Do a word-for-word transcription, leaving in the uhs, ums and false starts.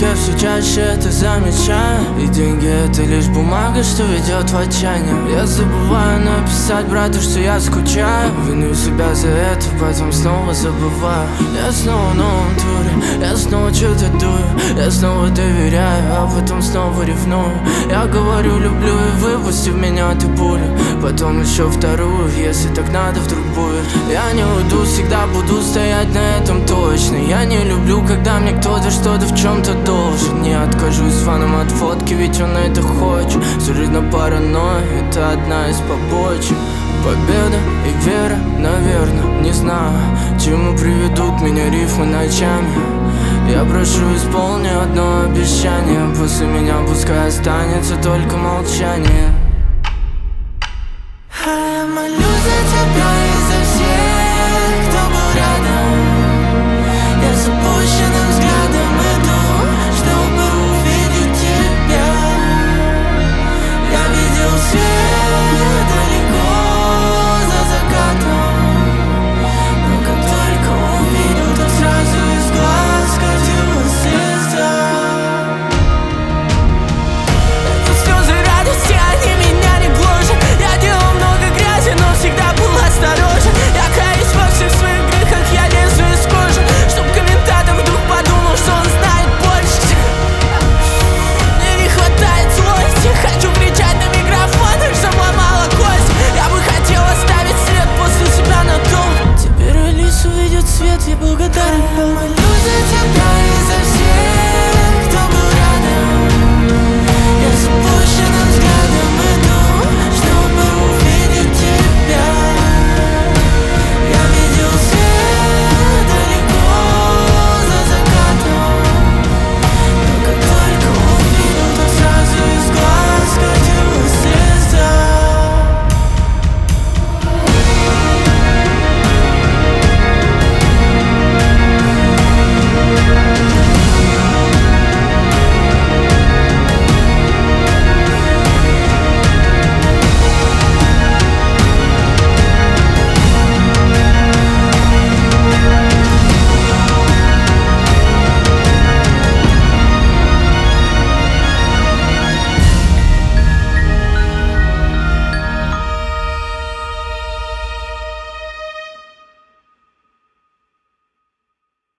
я все чаще это замечаю. И деньги это лишь бумага, что ведет в отчаяние. Я забываю написать брату, что я скучаю. Виню себя за это, потом снова забываю. Я снова в новом туре, я снова что-то дую. Я снова доверяю, а потом снова ревную. Я говорю люблю и выпусти в меня ты пулю. Потом еще вторую, если так надо вдруг будет. Я не уйду, всегда буду стоять на этом точно. Я не люблю, когда мне кто-то что-то в чем-то должен. Не откажусь фаном от фотки, ведь он это хочет. Всю жизнь на паранойю, это одна из побочек. Победа и вера, наверное, не знаю, чему приведут меня рифмы ночами. Я прошу, исполни одно обещание. После меня пускай останется только молчание. А я молюсь